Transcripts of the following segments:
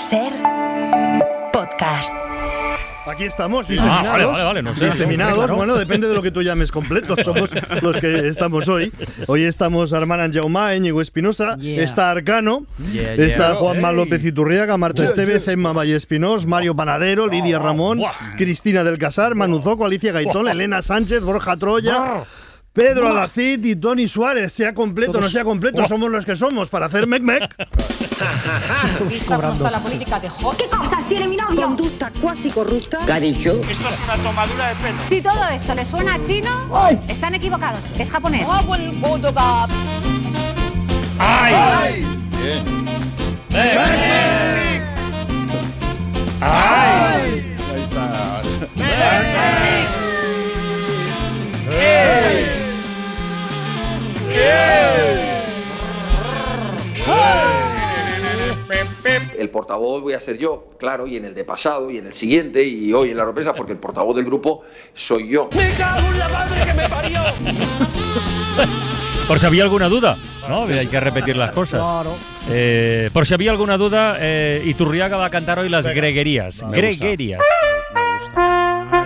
Ser podcast. Aquí estamos, diseminados. Vale, no sé. Diseminados, Claro. bueno, depende de lo que tú llames completo. Somos los que estamos hoy. Hoy estamos Armand Jaumá, Íñigo Espinosa, está Arcano, está Juanma López Iturriaga, Marta Estevez, Emma Valle Espinós, Mario Panadero, Lidia Ramón, Cristina del Casar, Manu Zoco, Alicia Gaitón, Elena Sánchez, Borja Troya, Pedro Alacid y Toni Suárez. Sea completo o no sea completo, somos los que somos para hacer mec-mec. ¿Vista cómo está la política de Hot? ¿Qué cosas tiene mi novio? Conducta cuasi corrupta. ¿Qué ha dicho? Esto es una tomadura de pelo. Si todo esto les suena a chino, están equivocados. Es japonés. ¡Ay! Bien. ¡Ay! Ahí está. El portavoz voy a ser yo, claro, y en el de pasado, y en el siguiente, y hoy en la sorpresa, porque el portavoz del grupo soy yo. ¡Me cago en la madre que me parió! Por si había alguna duda, ¿no? Hay que repetir las cosas. Claro. Por si había alguna duda, Iturriaga va a cantar hoy las greguerías. Me Greguerías. Me gusta.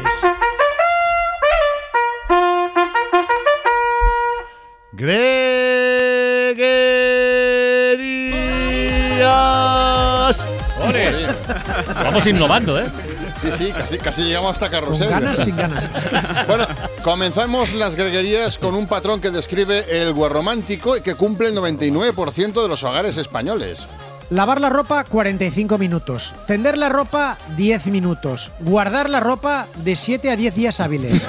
Greguerías. ¡Ole! Vamos innovando, ¿eh? Sí, casi llegamos hasta Carrusel. Ganas sin ganas. Bueno, comenzamos las greguerías con un patrón que describe el guarromántico y que cumple el 99% de los hogares españoles. Lavar la ropa 45 minutos. Tender la ropa 10 minutos. Guardar la ropa de 7 a 10 días hábiles.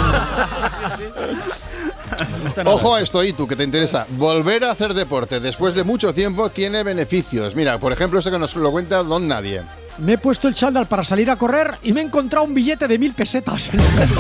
Ojo a esto, Itu, que te interesa. Volver a hacer deporte después de mucho tiempo tiene beneficios. Mira, por ejemplo, eso que nos lo cuenta Don Nadie. Me he puesto el chándal para salir a correr y me he encontrado un billete de 1000 pesetas.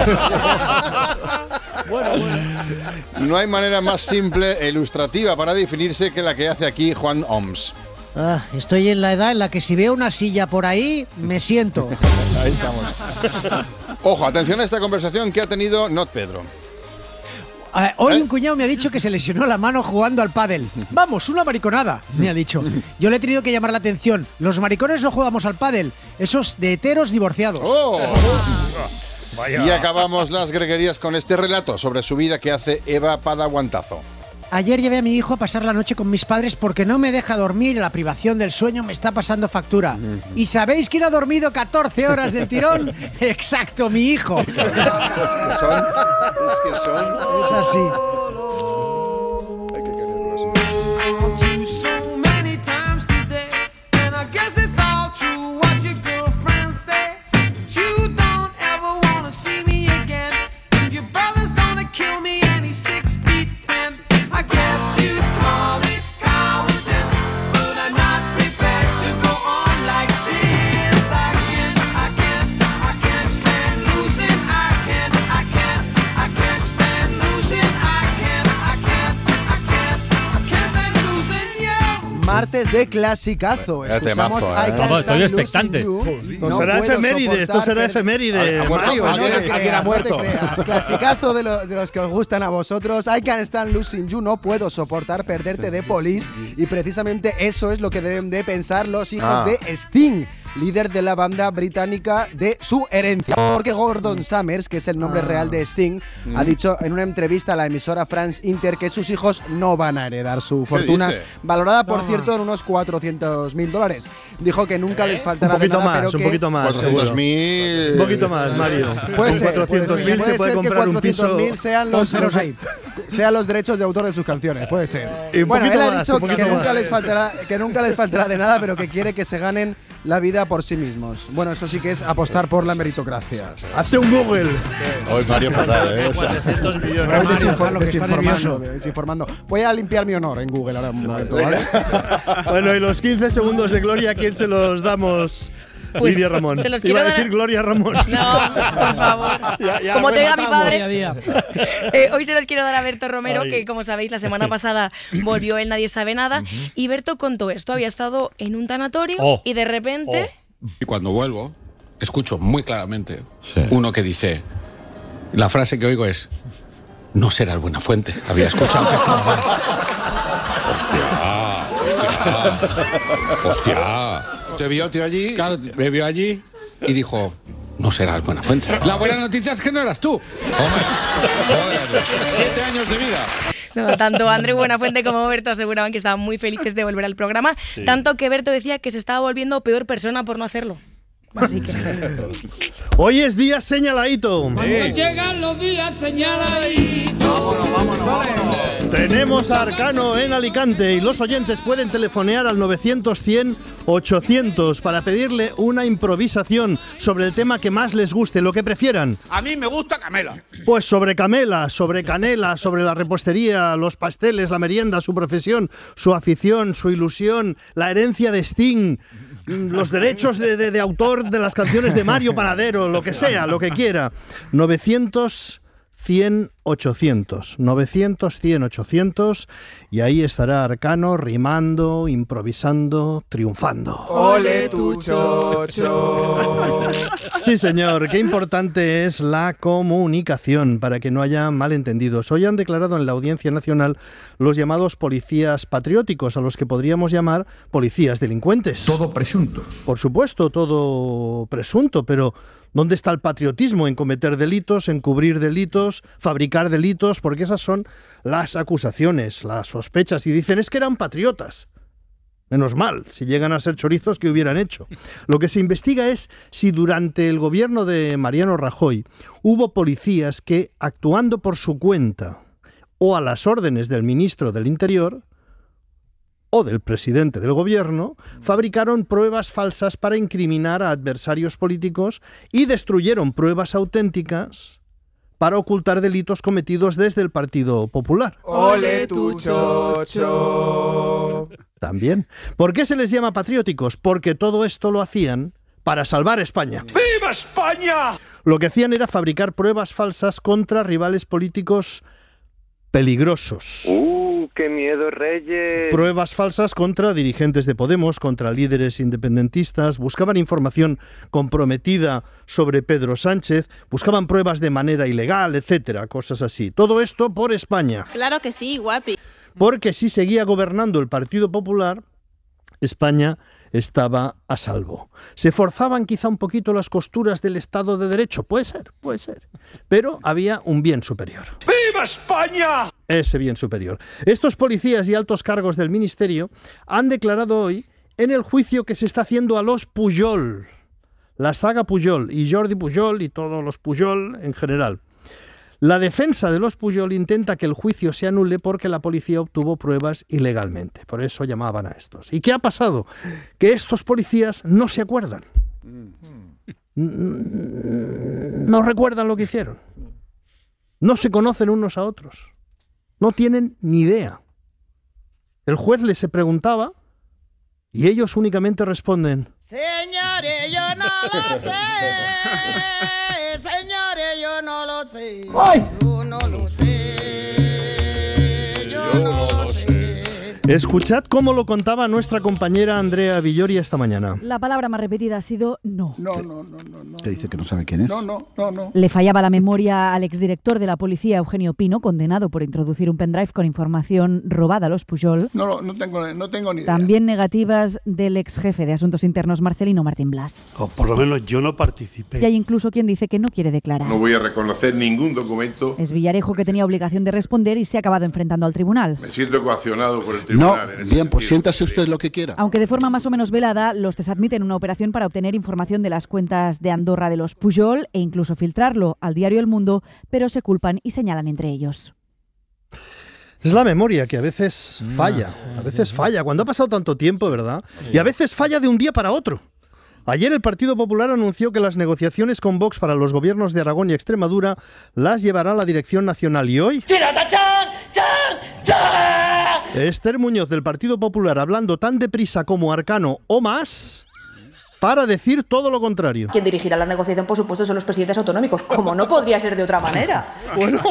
No hay manera más simple e ilustrativa para definirse que la que hace aquí Juan Oms. Estoy en la edad en la que si veo una silla por ahí, me siento. Ahí estamos. Ojo, atención a esta conversación que ha tenido Not Pedro. Hoy un cuñado me ha dicho que se lesionó la mano jugando al pádel. Vamos, una mariconada, me ha dicho. Yo le he tenido que llamar la atención. Los maricones no jugamos al pádel, esos de heteros divorciados. ¡Oh! Vaya. Y acabamos las greguerías con este relato sobre su vida que hace Eva Padaguantazo. Ayer llevé a mi hijo a pasar la noche con mis padres porque no me deja dormir y la privación del sueño me está pasando factura. ¿Y sabéis quién ha dormido 14 horas del tirón? Exacto, mi hijo. Es que son. Es así. Hay que quererlos. Martes de clasicazo. Escuchamos temazo, I Can't Vamos, estoy Stand expectante. Losing You. Esto será puedo efeméride, esto soportar será efeméride. Ha muerto, Mario, ¿alguien? No te ¿Alguien ha creas, no muerto? te creas. Clasicazo de los que os gustan a vosotros. I Can't Stand Losing You. No puedo soportar perderte de Police. Y precisamente eso es lo que deben de pensar los hijos de Sting, líder de la banda británica, de su herencia. Porque Gordon Summers, que es el nombre real de Sting, ha dicho en una entrevista a la emisora France Inter que sus hijos no van a heredar su fortuna, dice? valorada, por cierto, en unos $400.000. Dijo que nunca les faltará un de poquito nada, más, pero un que poquito más. seguro. 400.000. Un poquito más, Mario. Puede Con ser, 400.000 se puede comprar un piso. 400.000 sean los derechos de autor de sus canciones, puede ser. Y un Bueno, poquito él ha más, dicho un poquito que nunca más. les faltará de nada, pero que quiere que se ganen la vida por sí mismos. Bueno, eso sí que es apostar por la meritocracia. Hazte un Google. Hoy Mario fatal, ¿eh? O sea, 400 millones. Desinformando. Voy a limpiar mi honor en Google ahora un momento, ¿vale? Bueno, y los 15 segundos de gloria, ¿a quién se los damos? Pues, Lidia Ramón. se los Iba a quiero decir dar- Gloria Ramón. No, por favor. Ya Como te diga mi rematamos. padre. Hoy se los quiero dar a Berto Romero, que como sabéis, la semana pasada volvió el Nadie Sabe Nada. Y Berto contó esto. Había estado en un tanatorio y de repente… Y cuando vuelvo, escucho muy claramente uno que dice, la frase que oigo es, no serás Buenafuente. Había escuchado que estaba mal. hostia. ¡Hostia! ¿Te vio, tío, allí? Claro, me vio allí y dijo... No serás Buenafuente. La buena noticia es que no eras tú. Hombre, joder, 7 años de vida. No, tanto Andreu Buenafuente como Berto aseguraban que estaban muy felices de volver al programa, tanto que Berto decía que se estaba volviendo peor persona por no hacerlo. Así que... Hoy es día señaladito. Cuando llegan los días señaladitos. Vámonos. Tenemos a Arcano en Alicante y los oyentes pueden telefonear al 900-100-800 para pedirle una improvisación sobre el tema que más les guste, lo que prefieran. A mí me gusta Camela. Pues sobre Camela, sobre Canela, sobre la repostería, los pasteles, la merienda, su profesión, su afición, su ilusión, la herencia de Sting, los derechos de autor de las canciones de Mario Panadero, lo que sea, lo que quiera. 900-100-800. 900-100-800 y ahí estará Arcano rimando, improvisando, triunfando. ¡Ole tu chocho! Sí, señor, qué importante es la comunicación para que no haya malentendidos. Hoy han declarado en la Audiencia Nacional los llamados policías patrióticos, a los que podríamos llamar policías delincuentes. Todo presunto. Por supuesto, todo presunto, pero... ¿dónde está el patriotismo en cometer delitos, en cubrir delitos, fabricar delitos? Porque esas son las acusaciones, las sospechas. Y dicen, es que eran patriotas. Menos mal, si llegan a ser chorizos, ¿qué hubieran hecho? Lo que se investiga es si durante el gobierno de Mariano Rajoy hubo policías que, actuando por su cuenta o a las órdenes del ministro del Interior o del presidente del gobierno, fabricaron pruebas falsas para incriminar a adversarios políticos y destruyeron pruebas auténticas para ocultar delitos cometidos desde el Partido Popular. ¡Ole tu chocho! También. ¿Por qué se les llama patrióticos? Porque todo esto lo hacían para salvar España. ¡Viva España! Lo que hacían era fabricar pruebas falsas contra rivales políticos peligrosos. ¡Qué miedo, Reyes! Pruebas falsas contra dirigentes de Podemos, contra líderes independentistas, buscaban información comprometida sobre Pedro Sánchez, buscaban pruebas de manera ilegal, etcétera, cosas así. Todo esto por España. Claro que sí, guapi. Porque si seguía gobernando el Partido Popular, España estaba a salvo. ¿Se forzaban quizá un poquito las costuras del Estado de Derecho? Puede ser. Pero había un bien superior. ¡Viva España! Ese bien superior. Estos policías y altos cargos del Ministerio han declarado hoy en el juicio que se está haciendo a los Pujol, la saga Pujol y Jordi Pujol y todos los Pujol en general. La defensa de los Pujol intenta que el juicio se anule porque la policía obtuvo pruebas ilegalmente. Por eso llamaban a estos. ¿Y qué ha pasado? Que estos policías no se acuerdan. No recuerdan lo que hicieron. No se conocen unos a otros. No tienen ni idea. El juez les preguntaba y ellos únicamente responden: Señores, yo no lo sé. Señores, yo no lo sé. Yo no lo sé. Yo no lo sé. Escuchad cómo lo contaba nuestra compañera Andrea Villoria esta mañana. La palabra más repetida ha sido no. No. ¿Qué dice que no sabe quién es? No. Le fallaba la memoria al exdirector de la policía, Eugenio Pino, condenado por introducir un pendrive con información robada a los Pujol. No tengo ni idea. También negativas del exjefe de Asuntos Internos, Marcelino Martín Blas. O por lo menos yo no participé. Y hay incluso quien dice que no quiere declarar. No voy a reconocer ningún documento. Es Villarejo que tenía obligación de responder y se ha acabado enfrentando al tribunal. Me siento coaccionado por el tribunal. Bien, pues siéntase usted lo que quiera. Aunque de forma más o menos velada, los CES admiten una operación para obtener información de las cuentas de Andorra de los Pujol e incluso filtrarlo al diario El Mundo, pero se culpan y señalan entre ellos. Es la memoria que a veces falla, cuando ha pasado tanto tiempo, ¿verdad? Y a veces falla de un día para otro. Ayer el Partido Popular anunció que las negociaciones con Vox para los gobiernos de Aragón y Extremadura las llevará la Dirección Nacional. Y hoy... Esther Muñoz del Partido Popular, hablando tan deprisa como Arcano o más, para decir todo lo contrario. Quien dirigirá la negociación, por supuesto, son los presidentes autonómicos, como no podría ser de otra manera. Bueno,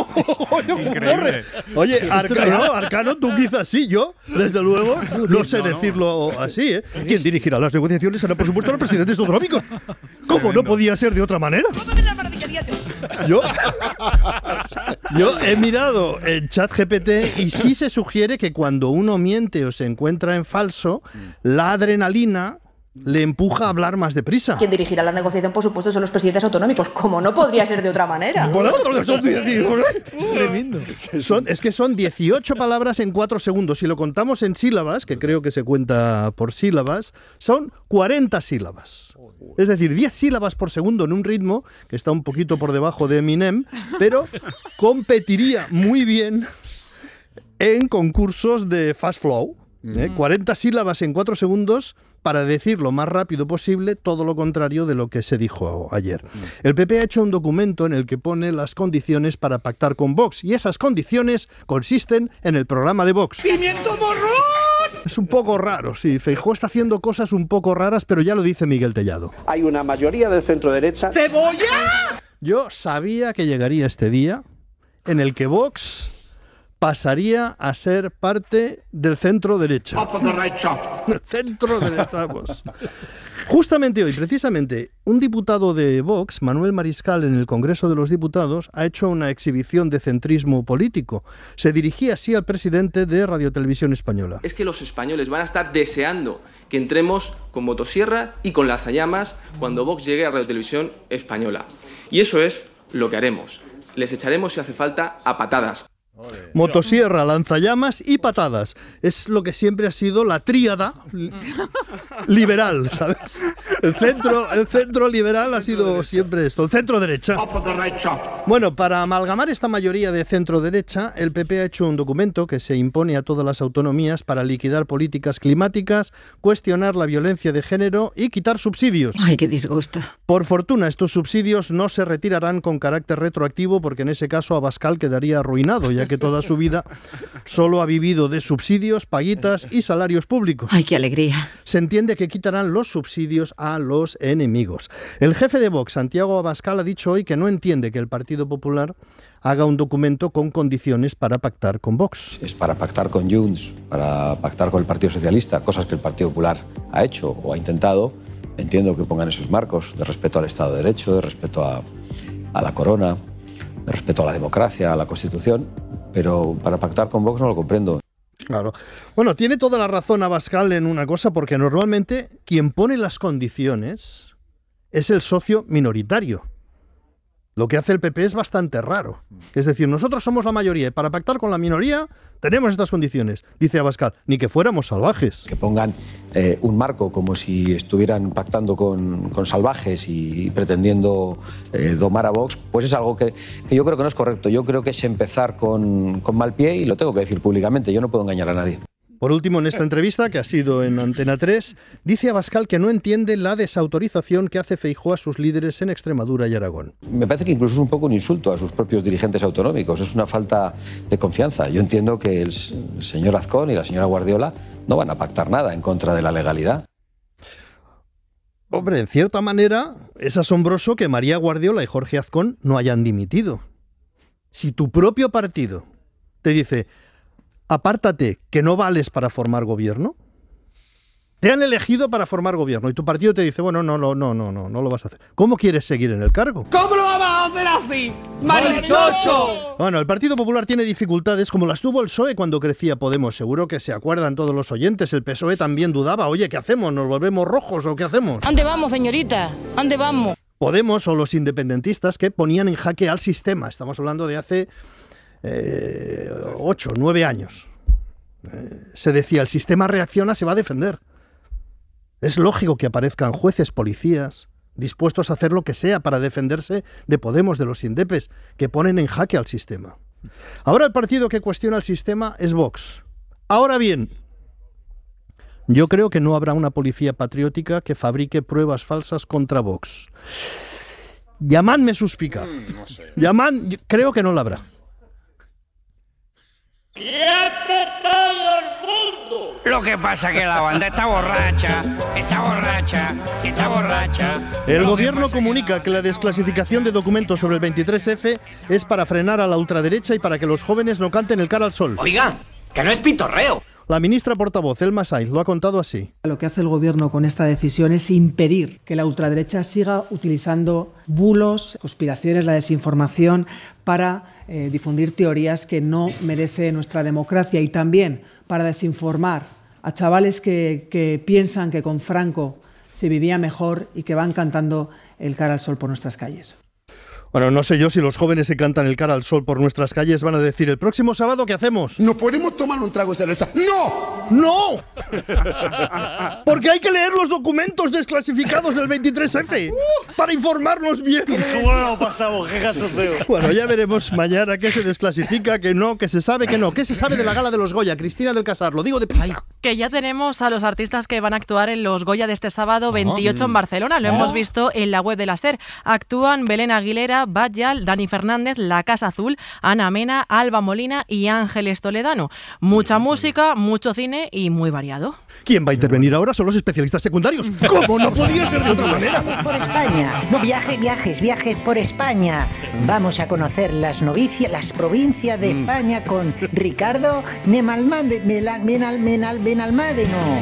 oye, Arcano, tú quizás sí, yo, desde luego, no sé decirlo así, ¿eh? Quien dirigirá las negociaciones será, por supuesto, los presidentes autonómicos. ¿Cómo no podía ser de otra manera? Yo he mirado en ChatGPT y sí se sugiere que cuando uno miente o se encuentra en falso, la adrenalina le empuja a hablar más deprisa. Quien dirigirá la negociación, por supuesto, son los presidentes autonómicos, como no podría ser de otra manera. Es tremendo. Es que son 18 palabras en 4 segundos. Si lo contamos en sílabas, que creo que se cuenta por sílabas, son 40 sílabas. Es decir, 10 sílabas por segundo en un ritmo que está un poquito por debajo de Eminem, pero competiría muy bien en concursos de Fast Flow. 40 sílabas en 4 segundos para decir lo más rápido posible todo lo contrario de lo que se dijo ayer. El PP ha hecho un documento en el que pone las condiciones para pactar con Vox, y esas condiciones consisten en el programa de Vox. ¡Pimiento morrón! Es un poco raro, sí. Feijóo está haciendo cosas un poco raras, pero ya lo dice Miguel Tellado. Hay una mayoría del centro-derecha. ¡Cebolla! Yo sabía que llegaría este día en el que Vox pasaría a ser parte del centro-derecha. Centro-derecha, vamos. Justamente hoy, precisamente, un diputado de Vox, Manuel Mariscal, en el Congreso de los Diputados, ha hecho una exhibición de centrismo político. Se dirigía así al presidente de Radio Televisión Española. Es que los españoles van a estar deseando que entremos con motosierra y con lanzallamas cuando Vox llegue a Radio Televisión Española. Y eso es lo que haremos. Les echaremos, si hace falta, a patadas. Motosierra, lanzallamas y patadas. Es lo que siempre ha sido la tríada liberal, ¿sabes? El centro liberal ha sido siempre esto, el centro derecha. Bueno, para amalgamar esta mayoría de centro derecha, el PP ha hecho un documento que se impone a todas las autonomías para liquidar políticas climáticas, cuestionar la violencia de género y quitar subsidios. Ay, qué disgusto. Por fortuna, estos subsidios no se retirarán con carácter retroactivo, porque en ese caso Abascal quedaría arruinado, ya que toda su vida solo ha vivido de subsidios, paguitas y salarios públicos. ¡Ay, qué alegría! Se entiende que quitarán los subsidios a los enemigos. El jefe de Vox, Santiago Abascal, ha dicho hoy que no entiende que el Partido Popular haga un documento con condiciones para pactar con Vox. Es para pactar con Junts, para pactar con el Partido Socialista, cosas que el Partido Popular ha hecho o ha intentado. Entiendo que pongan esos marcos de respeto al Estado de Derecho, de respeto a la corona, de respeto a la democracia, a la Constitución, pero para pactar con Vox no lo comprendo. Claro. Bueno, tiene toda la razón Abascal en una cosa, porque normalmente quien pone las condiciones es el socio minoritario. Lo que hace el PP es bastante raro. Es decir, nosotros somos la mayoría y para pactar con la minoría tenemos estas condiciones. Dice Abascal, ni que fuéramos salvajes. Que pongan un marco como si estuvieran pactando con salvajes y pretendiendo domar a Vox, pues es algo que yo creo que no es correcto. Yo creo que es empezar con mal pie, y lo tengo que decir públicamente. Yo no puedo engañar a nadie. Por último, en esta entrevista, que ha sido en Antena 3, dice Abascal que no entiende la desautorización que hace Feijóo a sus líderes en Extremadura y Aragón. Me parece que incluso es un poco un insulto a sus propios dirigentes autonómicos. Es una falta de confianza. Yo entiendo que el señor Azcón y la señora Guardiola no van a pactar nada en contra de la legalidad. Hombre, en cierta manera, es asombroso que María Guardiola y Jorge Azcón no hayan dimitido. Si tu propio partido te dice: apártate, que no vales para formar gobierno. Te han elegido para formar gobierno y tu partido te dice, bueno, no lo vas a hacer. ¿Cómo quieres seguir en el cargo? ¿Cómo lo vamos a hacer así? ¡Marichocho! Bueno, el Partido Popular tiene dificultades como las tuvo el PSOE cuando crecía Podemos. Seguro que se acuerdan todos los oyentes. El PSOE también dudaba. Oye, ¿qué hacemos? ¿Nos volvemos rojos o qué hacemos? ¿Dónde vamos, señorita? ¿Dónde vamos? Podemos o los independentistas que ponían en jaque al sistema. Estamos hablando de hace 8, 9 años. Se decía, el sistema reacciona, se va a defender. Es lógico que aparezcan jueces, policías, dispuestos a hacer lo que sea para defenderse de Podemos, de los indepes, que ponen en jaque al sistema. Ahora el partido que cuestiona el sistema es Vox. Ahora bien, yo creo que no habrá una policía patriótica que fabrique pruebas falsas contra Vox. Llamadme suspicaz. No sé. Creo que no la habrá. ¡Quiete todo el mundo! Lo que pasa que la banda está borracha, está borracha, está borracha. El gobierno comunica que la desclasificación de documentos sobre el 23F es para frenar a la ultraderecha y para que los jóvenes no canten el cara al sol. Oiga, que no es pitorreo. La ministra portavoz, Elma Saiz, lo ha contado así. Lo que hace el Gobierno con esta decisión es impedir que la ultraderecha siga utilizando bulos, conspiraciones, la desinformación para difundir teorías que no merece nuestra democracia y también para desinformar a chavales que piensan que con Franco se vivía mejor y que van cantando el cara al sol por nuestras calles. Bueno, no sé yo si los jóvenes se cantan el cara al sol por nuestras calles van a decir el próximo sábado ¿qué hacemos? ¿No podemos tomar un trago de cerveza? ¡No! ¡No! Porque hay que leer los documentos desclasificados del 23F para informarnos bien. ¿Cómo lo pasamos? ¡Qué gasoteo! Bueno, ya veremos mañana qué se desclasifica, qué no, qué se sabe, qué no. ¿Qué se sabe de la gala de los Goya? Cristina del Casar, lo digo deprisa. Que ya tenemos a los artistas que van a actuar en los Goya de este sábado 28 en Barcelona. Lo hemos visto en la web de la SER. Actúan Belén Aguilera, Batllal, Dani Fernández, La Casa Azul, Ana Mena, Alba Molina y Ángeles Toledano. Mucha música, mucho cine y muy variado. ¿Quién va a intervenir ahora? Son los especialistas secundarios. ¿Cómo no podía ser de otra manera? Por España. No, viajes por España. Vamos a conocer las provincias de España con Ricardo Benalmádeno.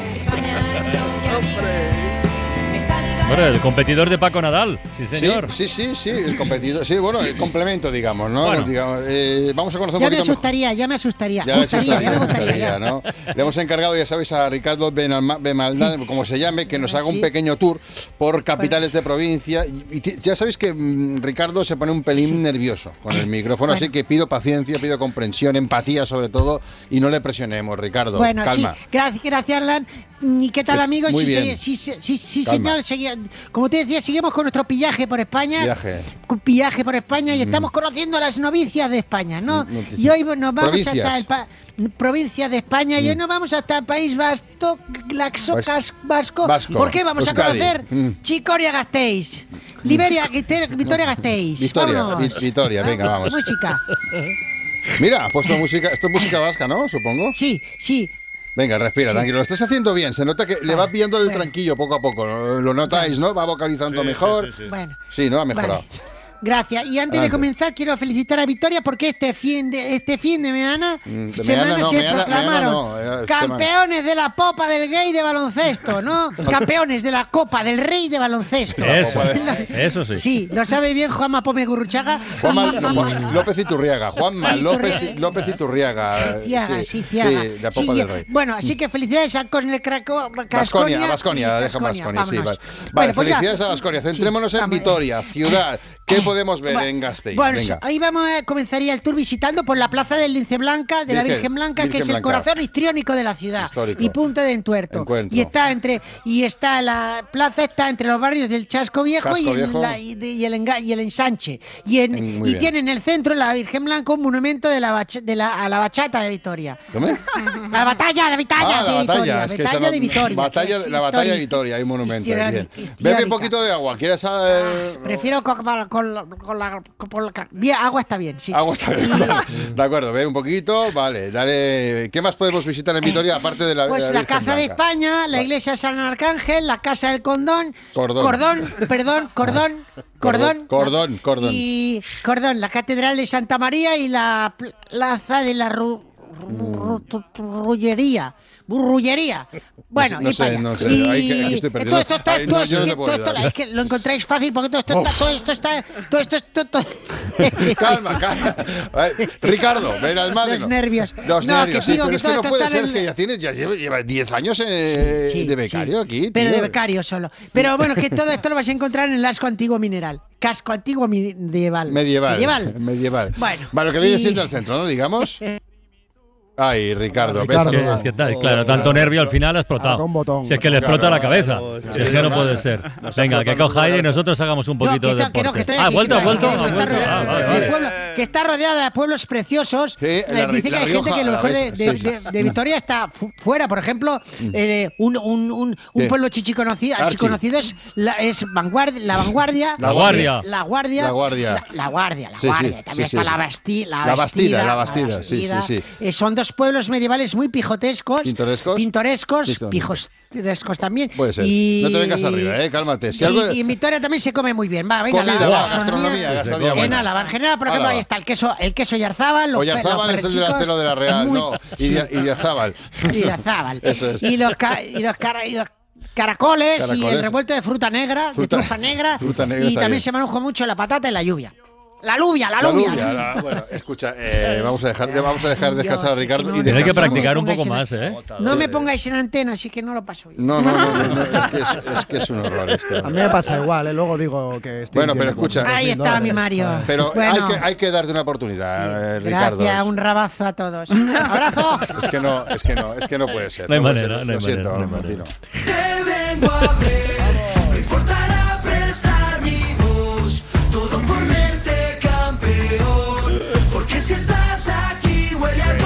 Bueno, el competidor de Paco Nadal, sí señor. Sí, el competidor. Sí, bueno, el complemento, digamos, ¿no? Bueno. Vamos a conocer un Ya poquito me asustaría. Ya me gustaría, ¿no? Le hemos encargado, ya sabéis, a Ricardo Benalmádeno, como se llame, que nos haga un pequeño tour por capitales de provincia. Y ya sabéis que Ricardo se pone un pelín nervioso con el micrófono, así que pido paciencia, pido comprensión, empatía sobre todo, y no le presionemos, Ricardo. Bueno, calma. Sí, gracias, Lan. ¿Y qué tal, amigos? Muy bien. Sí, señor. Como te decía, seguimos con nuestro pillaje por España. Pillaje por España y estamos conociendo a las novicias de España, ¿no? Y hoy nos vamos hasta provincia de España y hoy nos vamos hasta el País Vasco. ¿Por qué? Vamos Euskadi. A conocer Vitoria-Gasteiz. Vitoria-Gasteiz. Vitoria, venga, vamos. Música. Mira, ha puesto música. Esto es música vasca, ¿no? Supongo. Sí. Venga, respira, tranquilo. Lo estás haciendo bien. Se nota que le va pillando el tranquillo poco a poco. Lo notáis, ¿no? Va vocalizando mejor. Sí. Bueno. Sí, ¿no? Ha mejorado. Vale. Gracias. Y antes de comenzar, quiero felicitar a Victoria porque este fin de semana se proclamaron campeones de la Popa del Rey de baloncesto, ¿no? Campeones de la Copa del Rey de baloncesto. Eso sí. Sí, lo sabe bien Juanma Pome Gurruchaga. Juan López Iturriaga. Juanma López Iturriaga. Sí, la Popa del Rey. Bueno, así que felicidades a Baskonia, deja Baskonia, sí. Vale, felicidades a Baskonia. Centrémonos en Vitoria, ciudad. ¿Qué podemos ver en Gasteiz? Bueno, ahí comenzaría el tour visitando por la plaza del Lince Blanca, de la Virgen Blanca, que es el corazón histriónico de la ciudad. Histórico. Y punto de encuentro. La plaza está entre los barrios del Chasco Viejo y el Ensanche. Y tiene en el centro la Virgen Blanca un monumento a la bachata de Vitoria. ¿Cómo? La batalla de Vitoria. La batalla de Vitoria, hay un monumento. Bebe un poquito de agua, ¿quieres saber? Prefiero agua está bien, sí. Agua está bien. De acuerdo, ve un poquito, vale, dale. ¿Qué más podemos visitar en Vitoria aparte de la la Caza de España, la iglesia de San Arcángel, la Casa del Cordón, la Catedral de Santa María y la Plaza de la Burrullería. Bueno, no sé. Aquí estoy perdido. Esto es que lo encontráis fácil porque todo esto está. Calma. Ricardo, Benalmádeno. Los nervios. Sí, pero es que no puede ser, es que ya lleva 10 años de becario aquí. Pero de becario solo. Pero bueno, que todo esto lo vais a encontrar en el Casco Antiguo Mineral. Casco Antiguo Medieval. Bueno, lo que viene siendo el centro, ¿no? Digamos. Ay, Ricardo, es que claro, tanto nervio al final ha explotado. Si es que le explota la cabeza. Si es que no puede ser. Venga, que coja aire y nosotros hagamos un poquito de deporte. Ha vuelto. Que está rodeada de pueblos preciosos. Dice que hay gente que lo mejor de Vitoria está fuera. Por ejemplo, un pueblo archiconocido es La Vanguardia. La Guardia. También está La Bastida. Sí. Son dos dos pueblos medievales muy pijotescos. ¿Pintorescos? Pijotescos también. Puede ser. No te vengas arriba, cálmate. Si y en Vitoria también se come muy bien. Va, venga, comida, gastronomía en Álava. En general, por ejemplo, ahí está el queso Yarzábal. Yarzábal es el delantero de la Real, no. Y Yarzábal. Eso es. Y los caracoles y el revuelto de fruta negra, de trufa negra. Y también se maneja mucho la patata y la lluvia. La alubia. Bueno, escucha, vamos a dejar descansar a Ricardo. Y tiene que practicar un poco más, ¿eh? No me pongáis en antena, así que no lo paso bien. No, es que es un horror esto. A mí me pasa igual, luego digo que estoy. Bueno, pero escucha. Ahí está mi Mario. Pero hay que darte una oportunidad, Ricardo. Gracias, un rabazo a todos. ¡Abrazo! Es que no puede ser. No hay manera, Lo siento, Martino. Te vengo a ver, no importará prestar mi voz, todo por verte campeón, porque si estás aquí huele a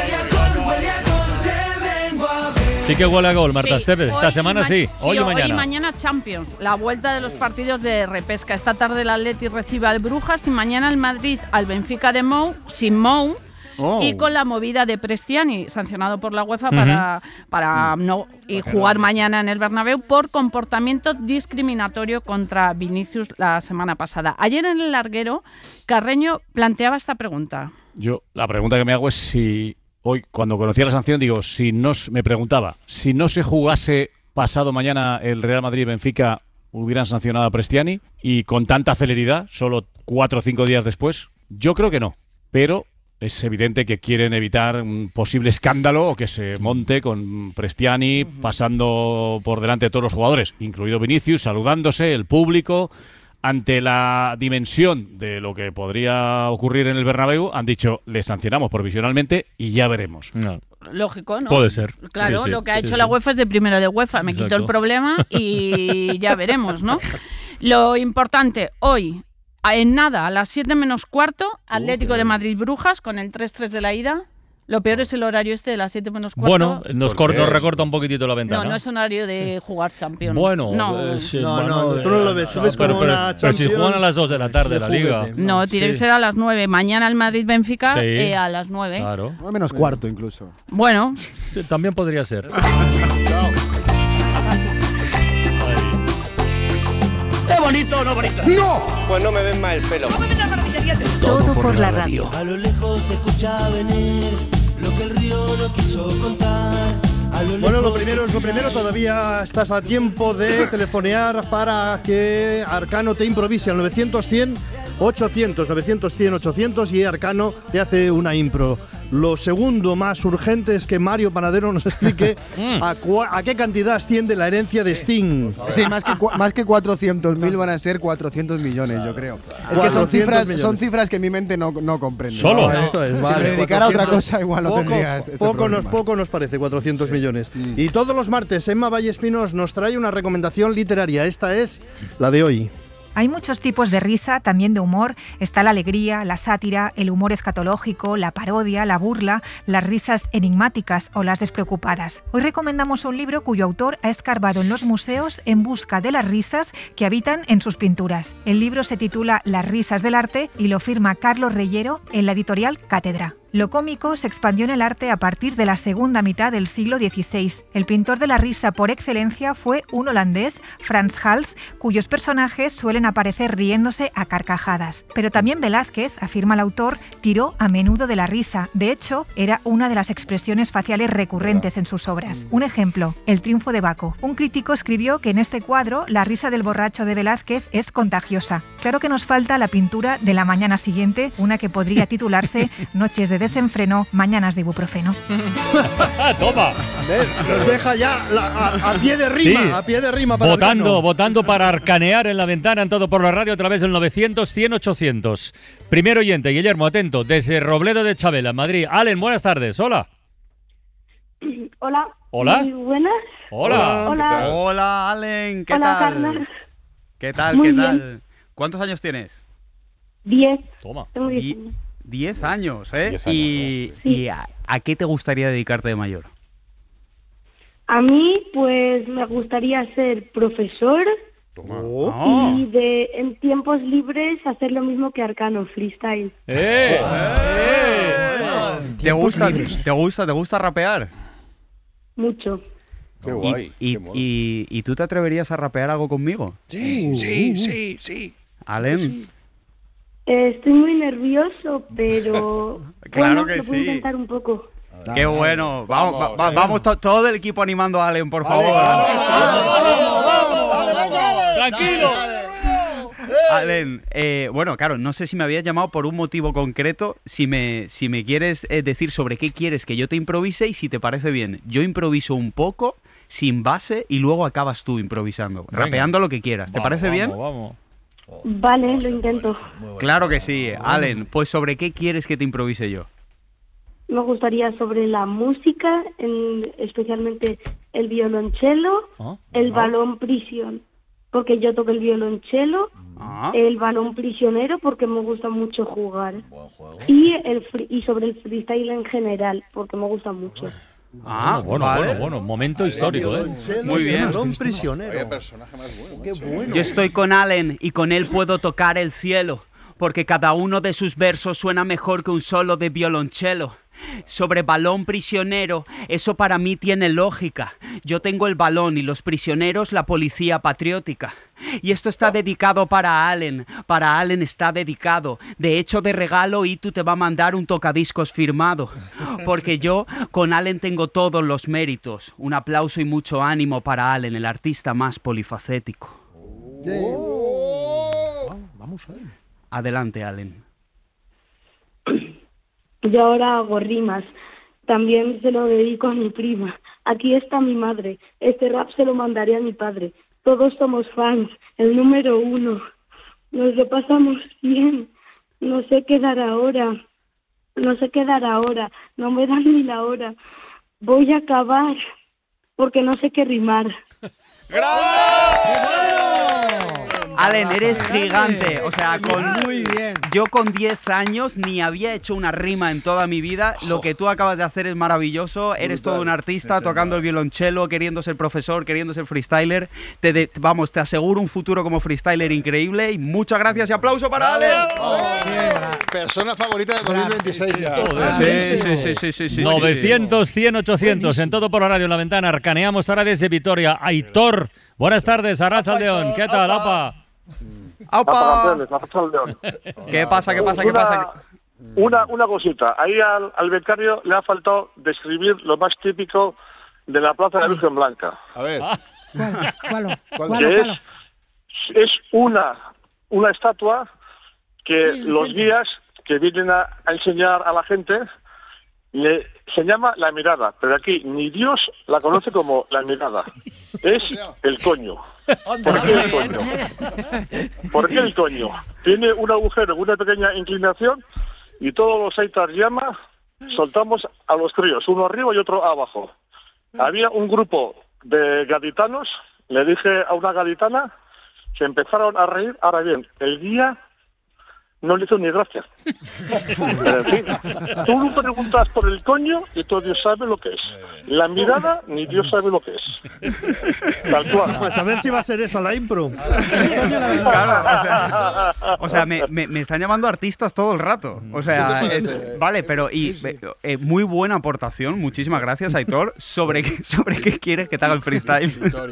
gol, te vengo a ver. Sí que huele a gol, Marta Esteves. Esta semana sí. Hoy y mañana. Hoy y mañana Champions, la vuelta de los partidos de repesca. Esta tarde el Atleti recibe al Brujas y mañana el Madrid al Benfica de Mou, sin Mou. Y con la movida de Prestiani, sancionado por la UEFA para no jugar mañana en el Bernabéu por comportamiento discriminatorio contra Vinicius la semana pasada. Ayer en el larguero, Carreño planteaba esta pregunta. La pregunta que me hago es si hoy, cuando conocía la sanción, me preguntaba, si no se jugase pasado mañana el Real Madrid-Benfica, ¿hubieran sancionado a Prestiani? Y con tanta celeridad, solo 4 o 5 días después, yo creo que no, pero es evidente que quieren evitar un posible escándalo o que se monte con Prestiani pasando por delante de todos los jugadores, incluido Vinicius, saludándose, el público. Ante la dimensión de lo que podría ocurrir en el Bernabéu, han dicho, le sancionamos provisionalmente y ya veremos. No. Lógico, ¿no? Puede ser. Claro, lo que ha hecho la UEFA es de primero de UEFA. Me quitó el problema y ya veremos, ¿no? Lo importante, hoy, en nada, a las 7 menos cuarto, Atlético de Madrid-Brujas con el 3-3 de la ida. Lo peor es el horario de las 7 menos cuarto. Bueno, nos recorta un poquitito la ventana. No es horario de jugar Champions. Bueno, no, tú no lo ves. Tú ves como una Champions. Pero si juegan a las 2 de la tarde la Liga. No, tiene que ser a las 9. Mañana el Madrid-Benfica a las 9. Claro. 9 menos cuarto incluso. Bueno. Sí, también podría ser. ¿Es bonito o no bonito? ¡No! Pues no me ven más el pelo. Todo por la radio. A lo lejos se escucha venir lo que el río no quiso contar. Bueno, lo primero, todavía estás a tiempo de telefonear para que Arcano te improvise al 900-100-800, 900-100-800 y Arcano te hace una impro. Lo segundo más urgente es que Mario Panadero nos explique a qué cantidad asciende la herencia de Sting. Sí, más que 400.000 van a ser 400 millones, yo creo. Es que son cifras que mi mente no comprende. Solo. Esto es, si vale, me dedicara a otra cosa, igual no tendría este problema. Poco nos parece 400 millones. Y todos los martes Emma Vallespinos nos trae una recomendación literaria. Esta es la de hoy. Hay muchos tipos de risa, también de humor. Está la alegría, la sátira, el humor escatológico, la parodia, la burla, las risas enigmáticas o las despreocupadas. Hoy recomendamos un libro cuyo autor ha escarbado en los museos en busca de las risas que habitan en sus pinturas. El libro se titula Las risas del arte y lo firma Carlos Reyero en la editorial Cátedra. Lo cómico se expandió en el arte a partir de la segunda mitad del siglo XVI. El pintor de la risa por excelencia fue un holandés, Frans Hals, cuyos personajes suelen aparecer riéndose a carcajadas. Pero también Velázquez, afirma el autor, tiró a menudo de la risa. De hecho, era una de las expresiones faciales recurrentes en sus obras. Un ejemplo, El triunfo de Baco. Un crítico escribió que en este cuadro la risa del borracho de Velázquez es contagiosa. Claro que nos falta la pintura de la mañana siguiente, una que podría titularse Noches de desenfreno, mañanas de ibuprofeno. ¡Toma! Nos deja ya a pie de rima, sí. A pie de rima para votando para arcanear en la ventana en Todo por la Radio a través del 900-100-800. Primer oyente, Guillermo, atento, desde Robledo de Chabela, Madrid. Allen, buenas tardes, hola. Hola. Hola. Muy buenas. Hola. Hola. Hola, Allen, ¿qué Hola, tal? Carla. ¿Qué tal? Muy ¿Qué bien. tal? ¿Cuántos años tienes? 10. Toma. Tengo 10 años. 10 años, ¿eh? 10 años, ¿Y, sí. y a qué te gustaría dedicarte de mayor? A mí, pues, me gustaría ser profesor Y en tiempos libres hacer lo mismo que Arcano, freestyle. ¿Te gusta rapear? Mucho. Qué guay. ¿Y tú te atreverías a rapear algo conmigo? Sí. Allen. Estoy muy nervioso, pero Claro que lo puedo sí. intentar un poco. Qué bueno. Vamos todo el equipo animando a Allen, por favor. ¡Tranquilo! Allen, bueno, claro, no sé si me habías llamado por un motivo concreto. Si me quieres decir sobre qué quieres que yo te improvise y si te parece bien. Yo improviso un poco, sin base, y luego acabas tú improvisando, rapeando lo que quieras. ¿Te parece bien? Vamos. Vale, lo intento. Claro que sí. Allen, pues ¿sobre qué quieres que te improvise yo? Me gustaría sobre la música, especialmente el violonchelo, el balón prisión, porque yo toco el violonchelo, el balón prisionero, porque me gusta mucho jugar, y sobre el freestyle en general, porque me gusta mucho. Bueno, momento histórico, ¿eh? Muy bien. Balón prisionero. Vaya personaje más bueno. Qué bueno. Yo estoy con Allen y con él puedo tocar el cielo, porque cada uno de sus versos suena mejor que un solo de violonchelo. Sobre balón prisionero, eso para mí tiene lógica. Yo tengo el balón y los prisioneros la policía patriótica. Y esto está dedicado para Allen está dedicado. De hecho, de regalo, Itu te va a mandar un tocadiscos firmado. Porque yo con Allen tengo todos los méritos. Un aplauso y mucho ánimo para Allen, el artista más polifacético. Vamos, Allen. Adelante, Allen. Yo ahora hago rimas. También se lo dedico a mi prima. Aquí está mi madre. Este rap se lo mandaré a mi padre. Todos somos fans. El número 1. Nos lo pasamos bien. No sé qué dar ahora. No me dan ni la hora. Voy a acabar porque no sé qué rimar. Allen, eres gigante. O sea, Muy bien. yo con 10 años ni había hecho una rima en toda mi vida. Lo que tú acabas de hacer es maravilloso. Eres todo un artista, tocando el violonchelo, queriendo ser profesor, queriendo ser freestyler. Te aseguro un futuro como freestyler increíble. Y muchas gracias y aplauso para Allen. Persona favorita de 2026 ya. Sí. 900, 100, 800. En todo por la radio en la ventana. Arcaneamos ahora desde Vitoria. Aitor. Buenas tardes, Arratsaldeon. ¿Qué tal, apa? ¡Apa! ¿Qué pasa? Una cosita. Ahí al becario le ha faltado describir lo más típico de la Plaza de la Virgen Blanca. A ver. ¿Cuál? Es una estatua que los guías que vienen a enseñar a la gente se llama La Mirada, pero aquí ni Dios la conoce como La Mirada. Es el coño. ¿Por qué el coño? ¿Por qué el coño? Tiene un agujero, una pequeña inclinación, y todos los aitas llama, soltamos a los críos, uno arriba y otro abajo. Había un grupo de gaditanos, le dije a una gaditana, se empezaron a reír. Ahora bien, el guía no le hizo ni gracia. En fin, tú no preguntas por el coño y todo Dios sabe lo que es. La mirada, ni Dios sabe lo que es. Tal cual. A saber si va a ser esa la impro. Claro, o sea, me están llamando artistas todo el rato. O sea, vale, pero muy buena aportación. Muchísimas gracias, Aitor. ¿Sobre qué quieres que te haga el freestyle?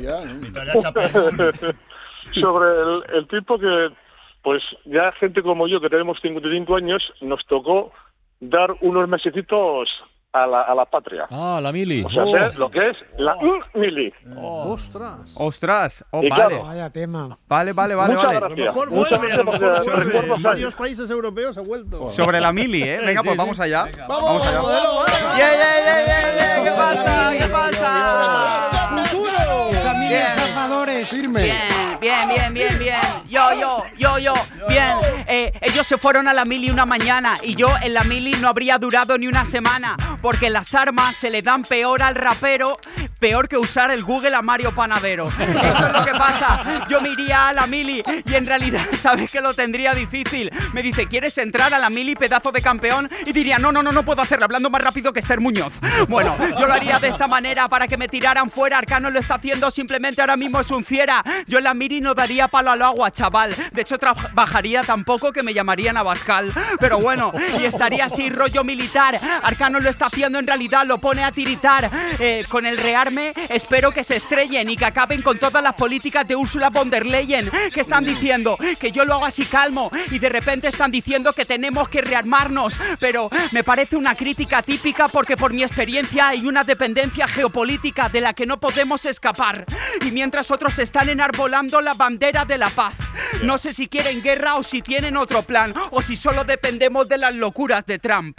Sobre el tipo que, pues ya gente como yo, que tenemos 55 años, nos tocó dar unos mesecitos a la patria. Ah, la mili. O sea, sé lo que es la mili. ¡Ostras! Y vale. claro, Vaya tema. Vale. Muchas A lo gracias. mejor Muchas vuelve, a lo gracias mejor porque vuelve. recuerdo En varios países europeos ha vuelto. Sobre la mili, ¿eh? Venga, pues Sí, vamos sí. allá. Venga. Vamos allá. ¡Yeah! ¿Qué pasa? ¿Qué pasa? ¡Futuro! Familia cazadores. Firme. Bien. Yo. Bien. Ellos se fueron a la mili una mañana y yo en la mili no habría durado ni una semana, porque las armas se le dan peor al rapero, peor que usar el Google a Mario Panadero. Eso es lo que pasa. Yo me iría a la mili y en realidad sabes que lo tendría difícil. Me dice, ¿quieres entrar a la mili, pedazo de campeón? Y diría, no puedo hacerlo, hablando más rápido que Esther Muñoz. Bueno, yo lo haría de esta manera para que me tiraran fuera. Arcano lo está haciendo, simplemente ahora mismo es un fiera. Yo en la miri no daría palo al agua, chaval. De hecho, trabajaría tan poco que me llamarían Abascal. Pero bueno, y estaría así, rollo militar. Arcano lo está haciendo, en realidad lo pone a tiritar. Con el rearme, espero que se estrellen y que acaben con todas las políticas de Ursula von der Leyen, que están diciendo que yo lo hago así calmo y de repente están diciendo que tenemos que rearmarnos. Pero me parece una crítica típica porque por mi experiencia hay una dependencia geopolítica de la que no podemos escapar. Y mientras otros están enarbolando la bandera de la paz. No sé si quieren guerra o si tienen otro plan, o si solo dependemos de las locuras de Trump.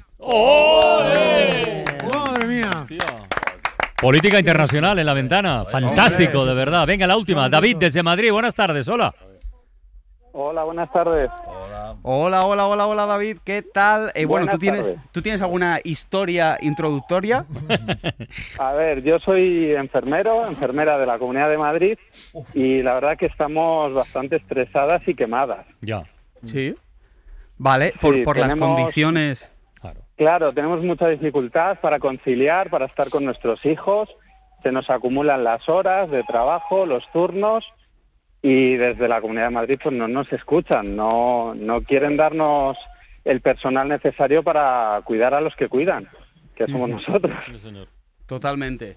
¡Madre mía! Política internacional en la ventana. Fantástico, de verdad. Venga, la última. David, desde Madrid. Buenas tardes. Hola. Hola, buenas tardes. Hola, David. ¿Qué tal? Bueno, Buenas ¿tú tienes alguna historia introductoria? A ver, yo soy enfermera de la Comunidad de Madrid, y la verdad que estamos bastante estresadas y quemadas. Ya. Sí. Vale, por las tenemos- condiciones. Claro, tenemos mucha dificultad para conciliar, para estar con nuestros hijos. Se nos acumulan las horas de trabajo, los turnos, y desde la Comunidad de Madrid pues no nos escuchan, no quieren darnos el personal necesario para cuidar a los que cuidan, que somos nosotros. Totalmente.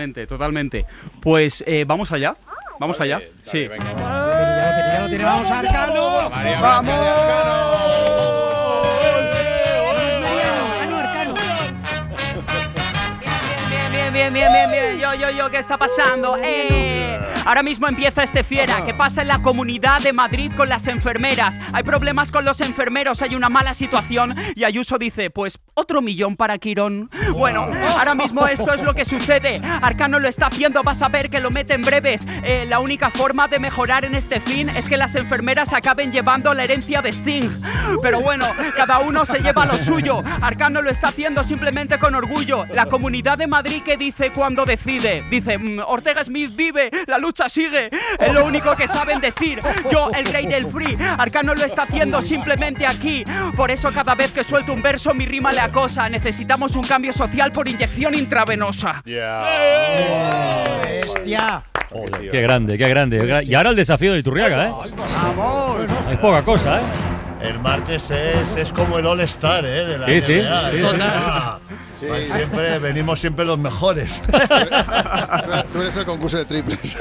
Pues vamos allá. Sí. Ya lo tiene, vamos, Arcano. ¡Vamos! Bien. Yo, ¿qué está pasando? Ahora mismo empieza este fiera. ¿Qué pasa en la Comunidad de Madrid con las enfermeras? Hay problemas con los enfermeros, hay una mala situación. Y Ayuso dice, pues, otro millón para Quirón. Bueno, ahora mismo esto es lo que sucede. Arcano lo está haciendo, vas a ver que lo mete en breves. La única forma de mejorar en este fin es que las enfermeras acaben llevando la herencia de Sting. Pero bueno, cada uno se lleva lo suyo. Arcano lo está haciendo simplemente con orgullo. La Comunidad de Madrid, ¿qué dice cuando decide? Dice, Ortega Smith vive, la lucha sigue. Es lo único que saben decir. Yo, el rey del free. Arcano lo está haciendo simplemente aquí. Por eso cada vez que suelto un verso mi rima le acosa. Necesitamos un cambio social por inyección intravenosa. ¡Bestia! Qué grande. Y ahora el desafío de Iturriaga, ¿eh? Es poca cosa, ¿eh? El martes es como el All-Star, de la Sí. NBA. Total. Sí. Venimos siempre los mejores. Tú eres el concurso de triples.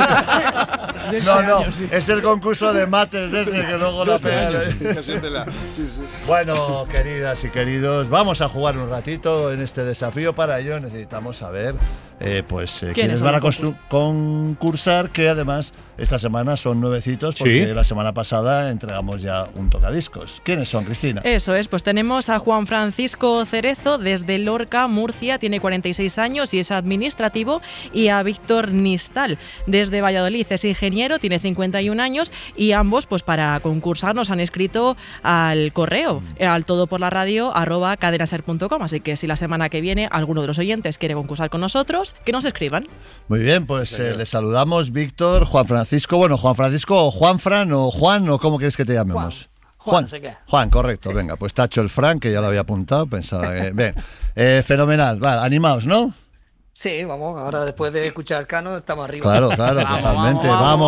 No, es el concurso de mates de ese que luego la pega. Sí. Bueno, queridas y queridos, vamos a jugar un ratito en este desafío. Para ello necesitamos saber quiénes van a concursar, que además esta semana son nuevecitos, porque la semana pasada entregamos ya un tocadiscos. ¿Quiénes son, Cristina? Eso es, pues tenemos a Juan Francisco Cerezo desde Lorca, Murcia, tiene 46 años y es administrativo, y a Víctor Nistal desde Valladolid, es ingeniero, tiene 51 años, y ambos pues para concursar nos han escrito al correo, al todoporlaradio@cadenaser.com, así que si la semana que viene alguno de los oyentes quiere concursar con nosotros, que nos escriban. Muy bien, pues les saludamos, Víctor, Juan Francisco. Bueno, Juan Francisco o Juanfran o Juan, o ¿cómo quieres que te llamemos? Juan, no sé qué. Juan, correcto, sí. Venga, pues tacho el Fran, que ya lo había apuntado, pensaba que... Bien, fenomenal, vale, animaos, ¿no? Sí, vamos, ahora después de escuchar Arcano estamos arriba. Claro, totalmente.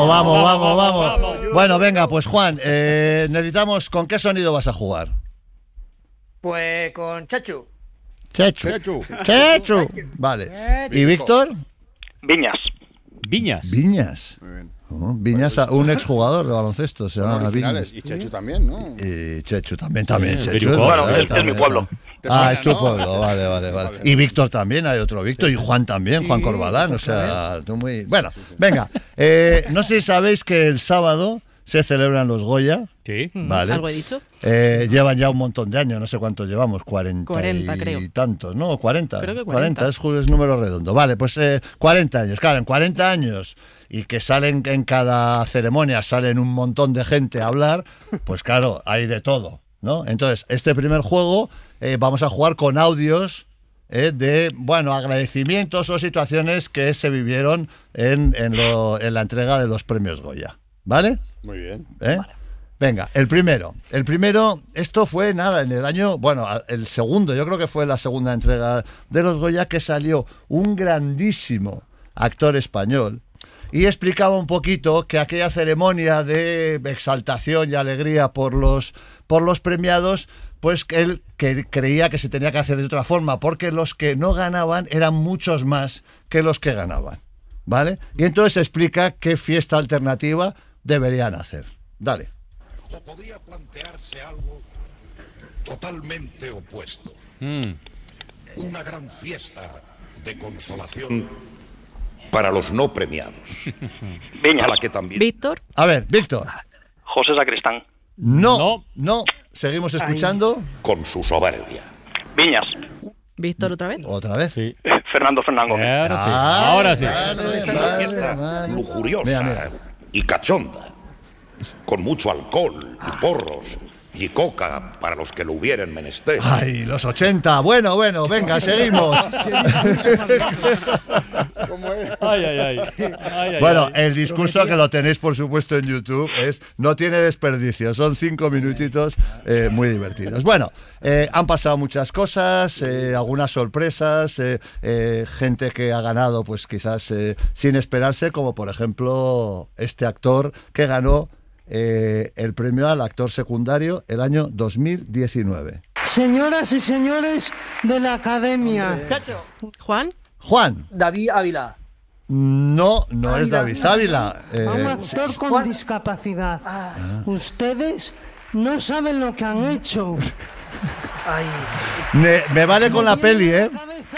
Vamos. Bueno, venga, pues Juan, necesitamos, ¿con qué sonido vas a jugar? Pues con Chachu. Chechu. Vale. ¿Y Víctor? Viñas. Viñas. Muy bien. Viñas, un exjugador de baloncesto, se llama Viñas. Y Chechu también, ¿no? Y Chechu también. Chechu, bueno, es mi pueblo. Es tu pueblo, vale. Y Víctor también, hay otro Víctor, y Juan también, Juan Corbalán, o sea, tú muy... Bueno, venga, no sé si sabéis que el sábado se celebran los Goya. Sí. Vale. ¿Algo he dicho? Llevan ya un montón de años, no sé cuántos llevamos, 40 creo. Y tantos, ¿no? 40. Creo que 40. Es número redondo. Vale, pues 40 años. Claro, en 40 años y que salen en cada ceremonia, salen un montón de gente a hablar, pues claro, hay de todo, ¿no? Entonces, este primer juego vamos a jugar con audios de, agradecimientos o situaciones que se vivieron en la entrega de los premios Goya. ¿Vale? Muy bien. Vale. Venga, el primero, esto fue en el año, el segundo, yo creo que fue la segunda entrega de los Goya, que salió un grandísimo actor español y explicaba un poquito que aquella ceremonia de exaltación y alegría por los premiados, pues que él creía que se tenía que hacer de otra forma, porque los que no ganaban eran muchos más que los que ganaban, ¿vale? Y entonces explica qué fiesta alternativa deberían hacer. Dale. O podría plantearse algo totalmente opuesto. Una gran fiesta de consolación para los no premiados. Viñas. A la que también... Víctor. A ver, Víctor. José Sacristán. No. Seguimos escuchando. Con su soberbia. Viñas. Víctor, ¿otra vez? ¿Otra vez? Sí. Fernando Gómez. Ahora sí. Una fiesta lujuriosa y cachonda, con mucho alcohol y porros y coca para los que lo hubieran menester. ¡Ay, los 80! Bueno, venga, seguimos. Bueno, el discurso que lo tenéis, por supuesto, en YouTube no tiene desperdicio. Son 5 minutitos muy divertidos. Bueno, han pasado muchas cosas, algunas sorpresas, gente que ha ganado, pues quizás sin esperarse, como por ejemplo este actor que ganó el premio al actor secundario el año 2019. Señoras y señores de la Academia. ¿Juan? David Ávila. No es David Ávila. Un actor con discapacidad. Ustedes no saben lo que han hecho. Me vale con la peli, ¿eh?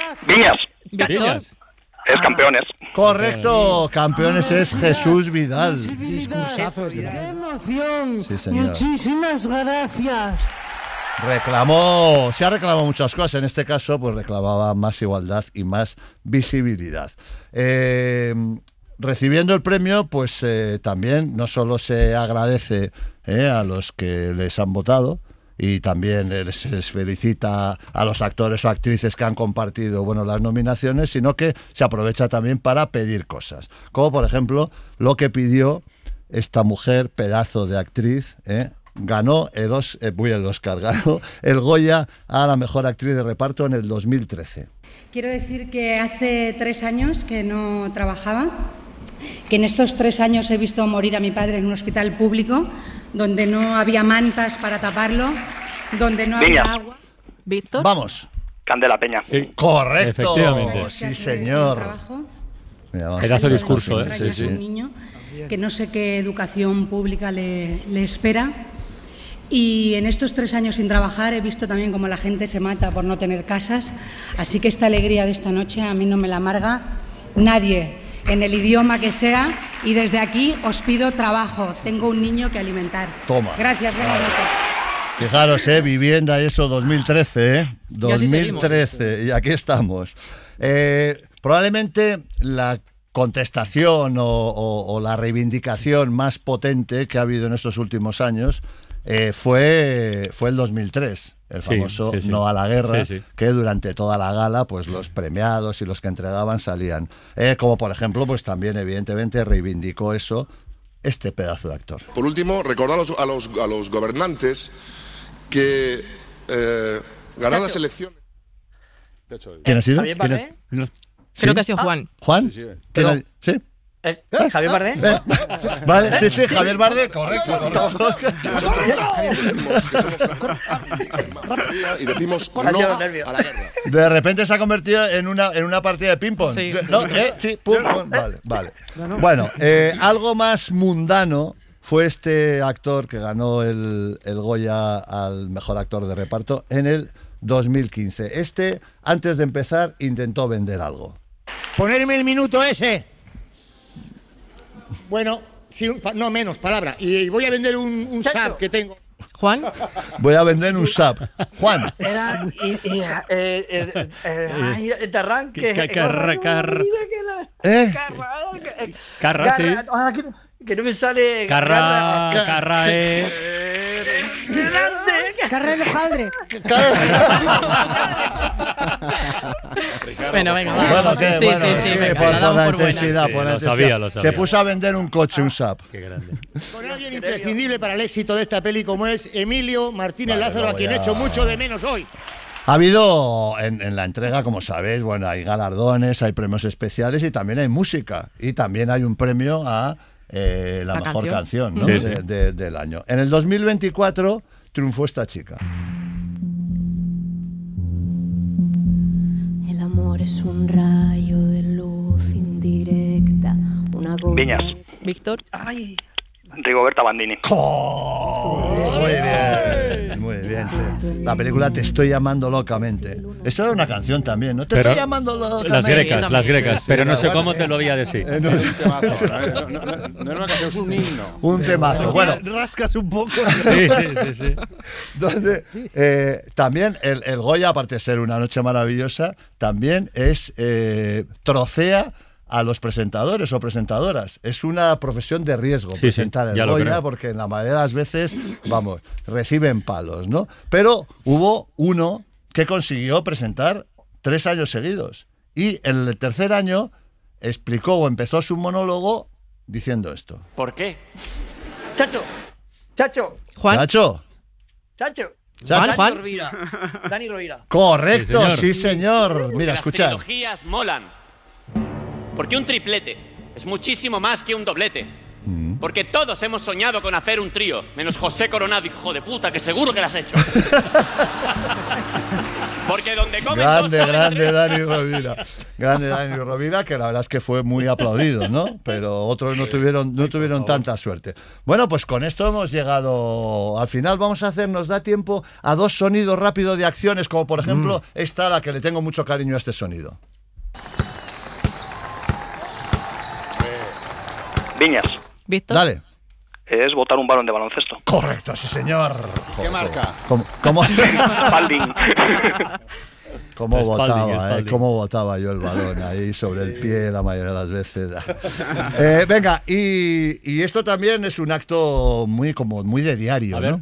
Viñas. Es Campeones. Correcto, Campeones es Jesús Vidal. Discursazos. ¡Qué emoción! Sí, señor. Muchísimas gracias. Se ha reclamado muchas cosas. En este caso, pues reclamaba más igualdad y más visibilidad. Recibiendo el premio, pues también no solo se agradece a los que les han votado, y también les felicita a los actores o actrices que han compartido las nominaciones, sino que se aprovecha también para pedir cosas, como por ejemplo lo que pidió esta mujer, pedazo de actriz, ganó el Oscar, ganó el Goya a la mejor actriz de reparto en el 2013. Quiero decir que hace 3 años que no trabajaba, que en estos 3 años he visto morir a mi padre en un hospital público, donde no había mantas para taparlo, donde no había agua. Víctor. Vamos. Candela Peña. Sí. Correcto. Efectivamente. Sí, señor. Pedazo de discurso, ¿eh? Es un niño que no sé qué educación pública le espera. Y en estos 3 años sin trabajar he visto también cómo la gente se mata por no tener casas. Así que esta alegría de esta noche a mí no me la amarga nadie, en el idioma que sea, y desde aquí os pido trabajo. Tengo un niño que alimentar. Toma. Gracias, buenas noches. Fijaros, vivienda, eso, 2013, 2013, y aquí estamos. Probablemente la contestación o la reivindicación más potente que ha habido en estos últimos años fue el 2003. El famoso No a la Guerra, que durante toda la gala, pues los premiados y los que entregaban salían. Como por ejemplo, pues también evidentemente reivindicó eso este pedazo de actor. Por último, recordar a los gobernantes que ganar las elecciones... ¿Quién ha sido? ¿Javier Bardem? Creo que ha sido Juan. ¿Juan? ¿Sí? ¿Javier Bardem? Vale, sí, Javier Bardem, correcto. Y decimos no a la guerra. De repente se ha convertido en una partida de ping-pong. Sí. ¿No? Sí, pum. Vale. Bueno, algo más mundano fue este actor que ganó el Goya al mejor actor de reparto en el 2015. Antes de empezar, intentó vender algo. Ponerme el minuto ese. Bueno, sí, no menos, palabra. Y voy a vender un SAP que tengo. ¿Juan? Voy a vender un SAP. Juan. Era de arranque. Carra, sí. Que no me sale. Carra, Carra el hojaldre. Bueno, venga, va. Sí, por la intensidad. Lo sabía. Se puso a vender un coche, un SAP. Qué grande. Con alguien imprescindible para el éxito de esta peli, como es Emilio Martínez Lázaro, a quien he hecho mucho de menos hoy. Ha habido en la entrega, como sabéis, bueno, hay galardones, hay premios especiales y también hay música. Y también hay un premio a la mejor canción, ¿no? Sí, sí. Del año. En el 2024 triunfó esta chica. El amor es un rayo de luz indirecta, una gota. Viñas. Víctor. Ay. Rigoberta Bandini. Muy bien. La película Te estoy llamando locamente. Esto era una canción también, ¿no? Te Pero estoy llamando locamente. Las grecas. Pero no sé cómo te lo había de sí. No es un temazo, no es una canción, es un himno. Un temazo. Bueno, rascas un poco. Sí. Donde también el Goya, aparte de ser una noche maravillosa, también es trocea a los presentadores o presentadoras. Es una profesión de riesgo presentar el Goya, porque en la mayoría de las veces, vamos, reciben palos, ¿no? Pero hubo uno que consiguió presentar 3 años seguidos. Y en el tercer año explicó o empezó su monólogo diciendo esto. ¿Por qué? Chacho. Juan. Chacho. Dani Rovira. Correcto, sí señor. Mira, Las escuchad. trilogías molan. Porque un triplete es muchísimo más que un doblete. Porque todos hemos soñado con hacer un trío, menos José Coronado, hijo de puta, que seguro que lo has hecho. Porque donde comen Grande dos, Dani Rovira, que la verdad es que fue muy aplaudido, ¿no? Pero otros no tuvieron tanta suerte. Bueno, pues con esto hemos llegado al final. Vamos a hacer, nos da tiempo a 2 sonidos rápidos de acciones, como por ejemplo esta, a la que le tengo mucho cariño a este sonido. Viñas. Víctor. Dale. Es botar un balón de baloncesto. Correcto, sí señor. ¿Qué marca? ¿Cómo? Spalding. ¿Cómo votaba, Spalding. cómo votaba yo el balón ahí sobre el pie la mayoría de las veces? Venga, y esto también es un acto muy de diario, ¿no?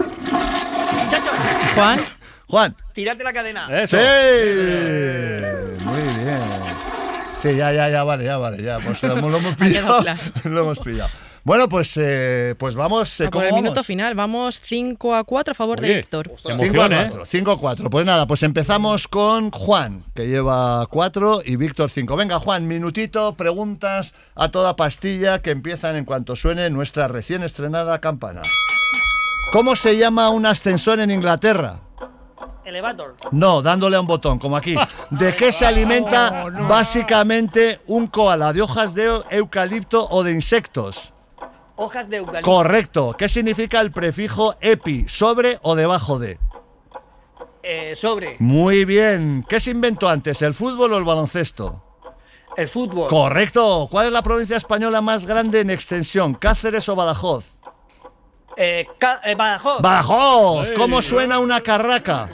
Juan. Tírate la cadena. ¡Sí! Muy bien. Sí, ya, vale. Pues lo hemos pillado. Lo hemos pillado. Bueno, pues vamos. Por el minuto final, vamos 5-4 a favor de Víctor. 5-4. Pues nada, pues empezamos con Juan, que lleva 4 y Víctor 5. Venga, Juan, minutito, preguntas a toda pastilla que empiezan en cuanto suene nuestra recién estrenada campana. ¿Cómo se llama un ascensor en Inglaterra? Elevator. No, dándole a un botón, como aquí. ¿De qué se alimenta básicamente un koala? ¿De hojas de eucalipto o de insectos? Hojas de eucalipto. Correcto. ¿Qué significa el prefijo epi? ¿Sobre o debajo de? Sobre. Muy bien. ¿Qué se inventó antes, el fútbol o el baloncesto? El fútbol. Correcto. ¿Cuál es la provincia española más grande en extensión, Cáceres o Badajoz? Badajoz. ¡Badajoz! ¿Cómo suena una carraca?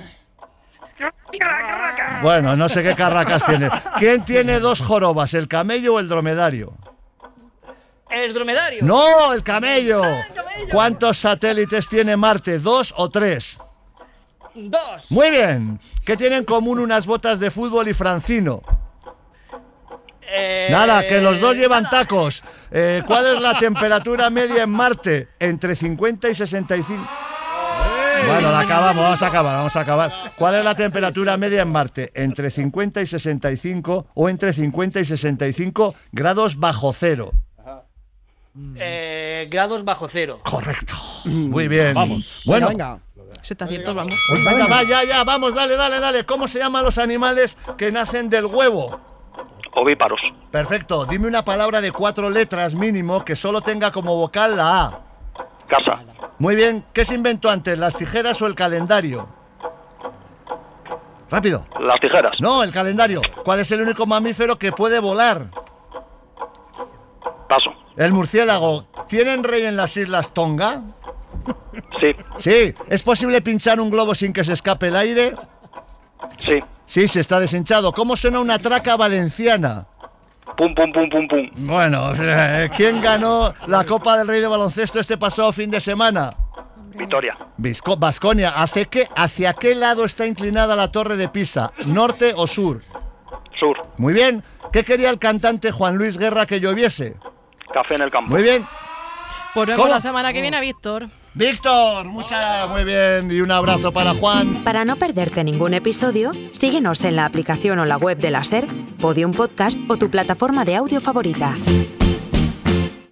Bueno, no sé qué carracas tiene. ¿Quién tiene 2 jorobas, el camello o el dromedario? El dromedario. ¡No, el camello! ¿Cuántos satélites tiene Marte, 2 o 3? 2. Muy bien. ¿Qué tienen en común unas botas de fútbol y Francino? Nada, que los dos llevan tacos. ¿Cuál es la temperatura media en Marte? Entre 50 y 65. Bueno, la acabamos, vamos a acabar. ¿Cuál es la temperatura media en Marte? Entre 50 y 65 o entre 50 y 65 grados bajo cero. Grados bajo cero. Correcto. Muy bien. Vamos. Bueno, Venga. Setaciertos, vamos. Venga, va, ya, vamos, dale. ¿Cómo se llaman los animales que nacen del huevo? Ovíparos. Perfecto. Dime una palabra de 4 letras mínimo que solo tenga como vocal la A. Casa. Muy bien. ¿Qué se inventó antes, las tijeras o el calendario? Rápido. Las tijeras. No, el calendario. ¿Cuál es el único mamífero que puede volar? Paso. El murciélago. ¿Tienen rey en las islas Tonga? Sí. Sí. ¿Es posible pinchar un globo sin que se escape el aire? Sí. Sí, se está deshinchado. ¿Cómo suena una traca valenciana? Pum, pum, pum, pum, pum. Bueno, ¿quién ganó la Copa del Rey de baloncesto este pasado fin de semana? Vitoria. Baskonia. ¿Hacia qué lado está inclinada la Torre de Pisa? ¿Norte o sur? Sur. Muy bien. ¿Qué quería el cantante Juan Luis Guerra que lloviese? Café en el campo. Muy bien. Pues vemos la semana que viene, Víctor. Víctor, muy bien, y un abrazo para Juan. Para no perderte ningún episodio, síguenos en la aplicación o la web de la SER, Podium Podcast o tu plataforma de audio favorita.